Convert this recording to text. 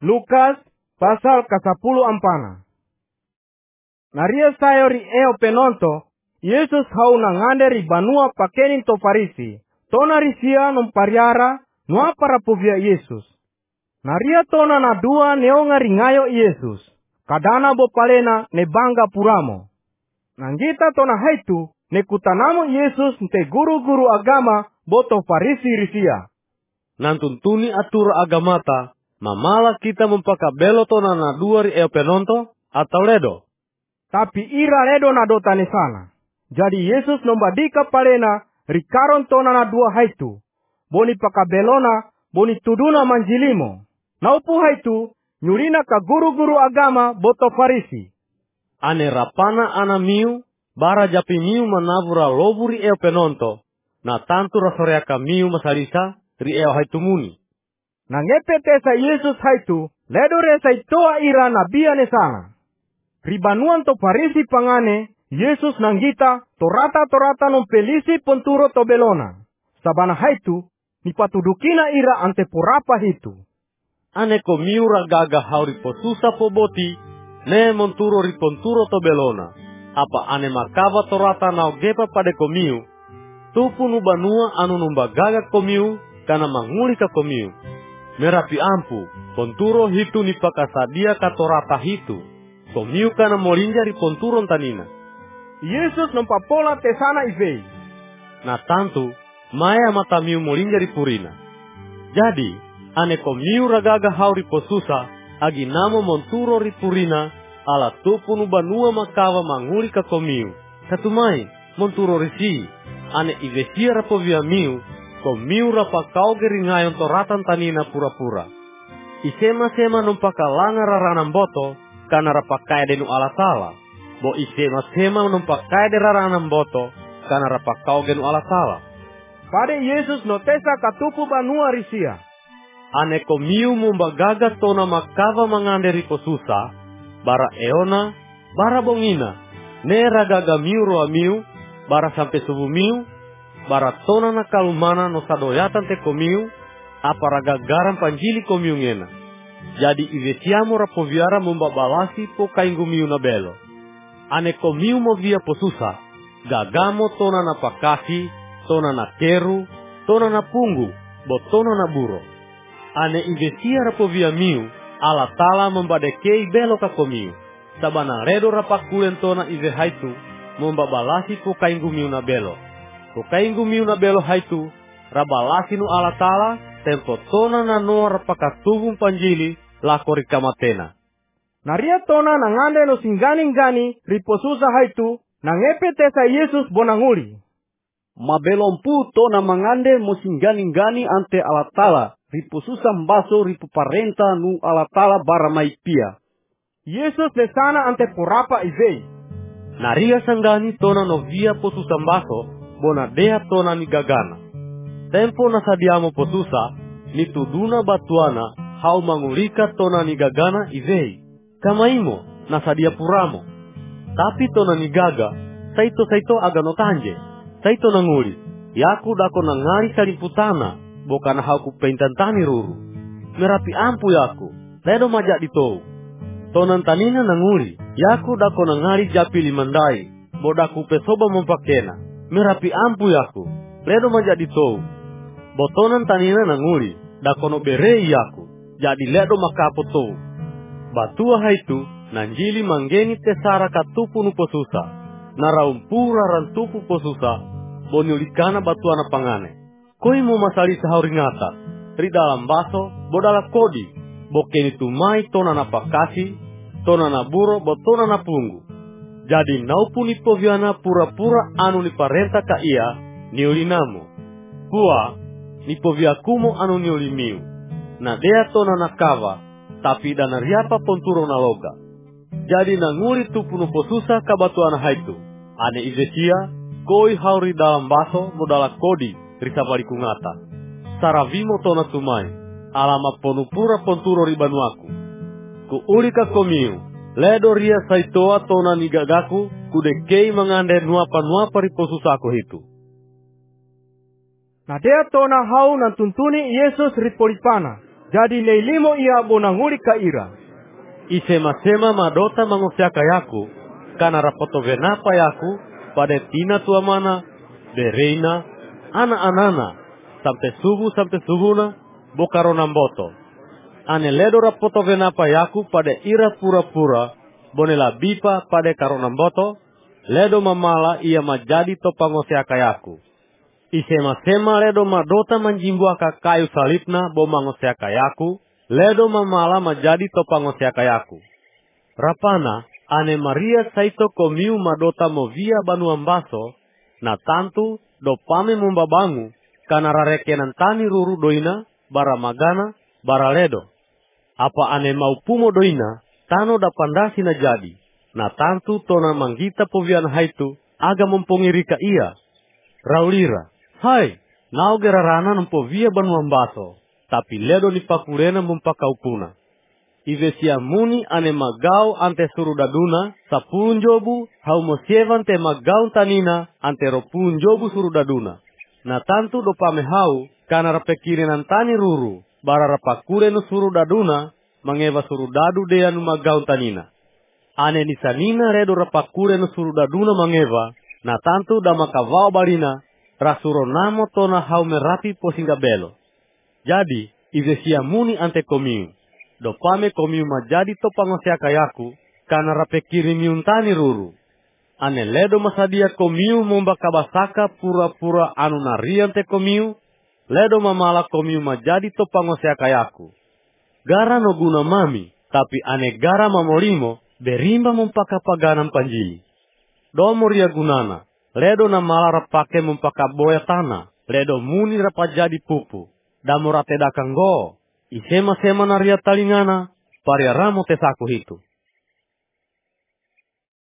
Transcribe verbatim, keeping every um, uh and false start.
Lukas pasal kasapuluh ampana. Naria sayo ri eo penonto, Yesus hau nangande ri banua pakenin to Farisi. Tona risia nom pariara, nua para povia Yesus. Naria tona na dua neonga ringayo Yesus. Kadana bo palena ne bangga puramo. Nanggita tona haitu, ne kutanamo Yesus nte guru-guru agama boto Farisi risia. Nantuntuni atur agamata, mamala kita mempakabelo tona na dua ri eo penonto, atau ledo. Tapi ira ledo na dotane sana. Jadi Yesus nombadika palena rikaron tona na dua haitu. Boni pakabelona, boni tuduna manjilimo. Naupu haitu, nyurina ka guru-guru agama boto Farisi. Ane rapana ana miu, bara japi miu manavura lobu ri eo penonto, na tantu rasoreaka miu masalisa ri eo haitu muni. Nangepe tesa Yesus haitu, ledo resa itoa ira nabiane sana. Ribanuan to Farisi pangane, Yesus nanggita torata-torata non pelisi ponturo to belona. Sabana haitu, nipatudukina ira ante porapa hitu. Ane ko miu ragaga hauri posusa poboti, ne monturo riponturo to belona. Apa ane makava torata nao gepa pade komiu, tupu nubanua anu numbagaga komiu, kana manguli ka komiu. Merapi ampu, ponturo hitu nipakasadia katorata hitu. Komiu kana molinja riponturon tanina. Yesus nompapola tesana ivei. Na tantu, maya mata miu molinja ripurina. Jadi, ane komiu ragaga hauri posusa, agi namo monturo ripurina, ala tupu nubanua makawa manguli ka komiu. Katumai, monturo risi, ane ivesia rapovia miu, komiu rapakau geringayon toratan tanina pura-pura. Isema-sema numpakalanga raranan boto, kana rapakaya denu alatala. Bo isema-sema numpakaya de raranan boto, kana rapakau genu alatala. Pade Yesus notesa katupu banua risia. Ane komiu mumbagaga tona makava manganderi posusa, bara eona, bara bongina, ne ragaga miu roa miu, bara sampai subuh miu, bara tona na kalumana no sadoyatan te komiu, apa ragagaran panjili komiu ngena. Jadi ivesiamo rapoviara mumbabalasi po kaingu miu na belo. Ane komiu mo via posusa, gagamo tona na pakasi, tona na keru, tona na punggu, botona na buro. Ane ivesia rapovia miu, ala tala membadekei belo ka komiu. Sabana redo rapakulen tona ive haitu, membabalasi po kaingu miu na belo. Po kaingu miu na belo haitu, rabalasi nu ala tala, tempo tona na noa rapakatubung panjili, lakori kamatena. Naria tona nangande no singgani-ngani, riposusa haitu, nangepe tesa Yesus bonanguli. Mabelompu tona mangande mo singgani-ngani ante alatala, riposusa mbaso ripuparenta nu alatala baramaipia. Yesus lesana ante porapa ivei. Naria sanggani tona no via posusa mbaso, bonadea tona ni gagana. Tempo nasadiamo posusa, nituduna batuana, hau mangulika tona ni gagana ivei. Kamaimo, nasadia puramo. Tapi tona ni gaga, saito-saito agano tanje. Saito nanguli, yaku dako nangari saliputana, bokana hau kupentantani ruru. Merapi ampu yaku, ledo majak ditou. Tonan tanina nanguli, yaku dako nangari japi limandai, bodaku pesoba mempakena. Merapi ampu yaku, ledo majak ditou. Botonan tanina nanguli, dako no berei yaku, jadi ledo makapo tou. Batua haitu, nanjili manggeni tesara katupu nu posusa. Naraumpura rantupu posusa, boniulikana batuana pangane. Koi mo masali sahauringata, ri dalam baso, bodala kodi, bokeni tumai tona na pakasi, tona na buro, botona na punggu. Jadi naupu ni poviana pura-pura anu ni parenta ka ia, niulinamo. Pua, ni poviakumo anu niulimiu. Na dea tona na kava, tapi dana riapa ponturo na loga. Jadi nanguri tupu nu posusa kabatuana haitu. Ane izesia, koi hauri dalam baso, modala kodi, risabali kungata. Saravimo tona tumai, alama ponupura ponturo ribanuaku. Ku ulika komiu, ledo ria saitoa tona nigagaku, kudekei mangande nuapa-nuapa riposusaku hitu. Nadea tona hau nantuntuni Yesus ripolipana. Jadi neilimo ia bonanguli ka ira. Isema-sema madota mangosiaka yaku, kana rapoto venapa yaku, pada tina tua mana, bereina, ana-anana, sampai subuh sampai subuhna, bokaronamboto. Ane ledo rapoto venapa yaku pada ira pura-pura, bonela bipa pada karonamboto, ledo mamala ia majadi topangosiaka yaku. Isema-sema ledo madota manjimbuaka kayu salipna bo mangosiaka yaku, ledo mamala majadi topangosiaka yaku. Rapana, ane Maria saito komiu madota movia banuambaso, na tantu do pame mumbabangu, kana rarekenan tani ruru doina, bara magana, bara ledo. Apa ane maupumo doina, tano da pandasi na jadi, na tantu tona manggita povian haitu, aga mempongirika ia. Raulira, hai, nau gerarana nampovia banuambaso, tapi ledo ni pakurena mumpakaupuna. Ivesia muni ane magau ante surudaduna, sapulun jobu, hau mosievan te magau tanina, ante ropulun jobu surudaduna. Na tantu do pame hau, kana rapekirinan tani ruru, bara rapakurenu surudaduna, mangeva surudadu dea nu magau tanina. Ane nisanina redo rapakurenu surudaduna mangeva, na tantu da makavao balina, rasuro namo tona hau merapi posinga belo. Jadi, ivesia muni ante komiu. Do pame komiu majadi topangosiaka yaku, kana rapekiri miuntani ruru. Ane ledo masadia komiu momba kabasaka pura-pura anu nariante komiu, ledo mamala komiu majadi topangosiaka yaku. Gara no guna mami, tapi ane gara mamolimo, berimba mumpaka paganam panjili. Do moria gunana, ledo na mala rapake mumpaka boya tanah, ledo muni rapajadi pupu, damurate dakanggo. Isema-sema naria talingana, paria ramo tesaku hitu.